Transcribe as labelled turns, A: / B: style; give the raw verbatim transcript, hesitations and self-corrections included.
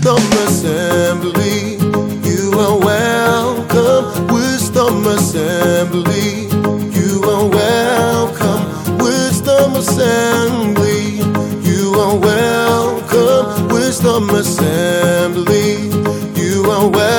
A: Wisdom Assembly. You are welcome, Wisdom Assembly. You are welcome, Wisdom Assembly. You are welcome, Wisdom Assembly. You are welcome.